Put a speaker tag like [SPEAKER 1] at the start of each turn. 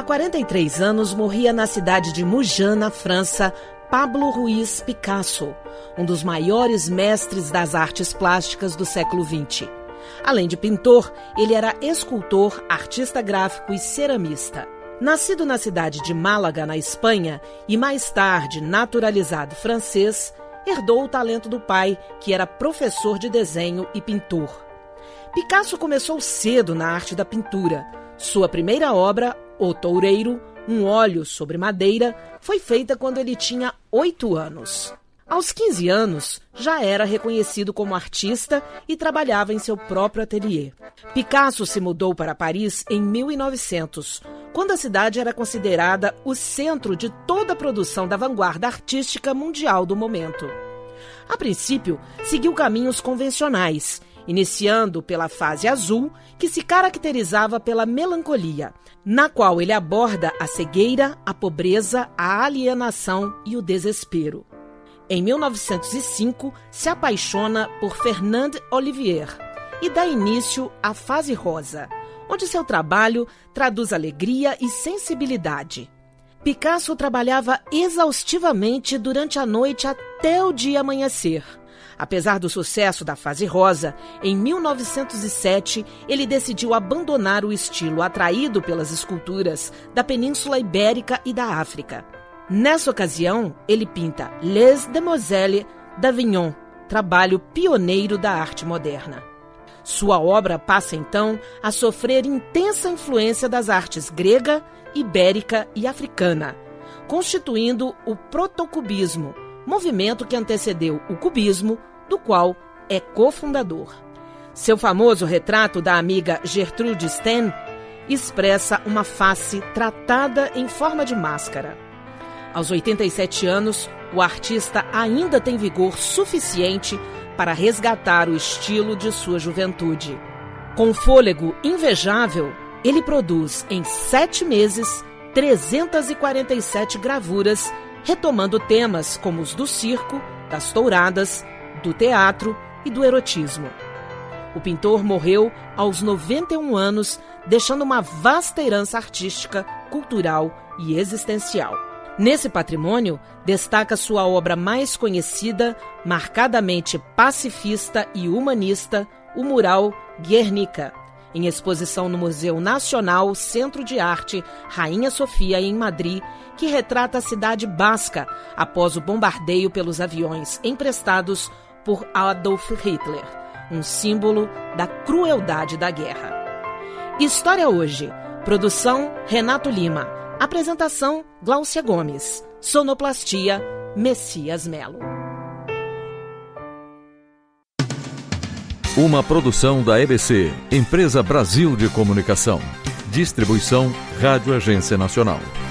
[SPEAKER 1] 43 anos morria na cidade de Mougins, na França, Pablo Ruiz Picasso, um dos maiores mestres das artes plásticas do século XX. Além de pintor, ele era escultor, artista gráfico e ceramista. Nascido na cidade de Málaga, na Espanha, e mais tarde naturalizado francês, herdou o talento do pai, que era professor de desenho e pintor. Picasso começou cedo na arte da pintura. Sua primeira obra, O Toureiro, um óleo sobre madeira, foi feita quando ele tinha 8 anos. Aos 15 anos, já era reconhecido como artista e trabalhava em seu próprio ateliê. Picasso se mudou para Paris em 1900, quando a cidade era considerada o centro de toda a produção da vanguarda artística mundial do momento. A princípio, seguiu caminhos convencionais, iniciando pela fase azul, que se caracterizava pela melancolia, na qual ele aborda a cegueira, a pobreza, a alienação e o desespero. Em 1905, se apaixona por Fernand Olivier e dá início à fase rosa, onde seu trabalho traduz alegria e sensibilidade. Picasso trabalhava exaustivamente durante a noite até o dia amanhecer. Apesar do sucesso da fase rosa, em 1907 ele decidiu abandonar o estilo atraído pelas esculturas da Península Ibérica e da África. Nessa ocasião, ele pinta Les Demoiselles d'Avignon, trabalho pioneiro da arte moderna. Sua obra passa então a sofrer intensa influência das artes grega, ibérica e africana, constituindo o protocubismo, movimento que antecedeu o cubismo, do qual é cofundador. Seu famoso retrato da amiga Gertrude Stein expressa uma face tratada em forma de máscara. Aos 87 anos, o artista ainda tem vigor suficiente para resgatar o estilo de sua juventude. Com fôlego invejável, ele produz em 7 meses 347 gravuras, retomando temas como os do circo, das touradas, do teatro e do erotismo. O pintor morreu aos 91 anos, deixando uma vasta herança artística, cultural e existencial. Nesse patrimônio, destaca sua obra mais conhecida, marcadamente pacifista e humanista, o mural Guernica, em exposição no Museu Nacional Centro de Arte Rainha Sofia, em Madrid, que retrata a cidade basca após o bombardeio pelos aviões emprestados por Adolf Hitler, um símbolo da crueldade da guerra. História Hoje. Produção Renato Lima. Apresentação Gláucia Gomes. Sonoplastia Messias Melo.
[SPEAKER 2] Uma produção da EBC, Empresa Brasil de Comunicação. Distribuição Rádio Agência Nacional.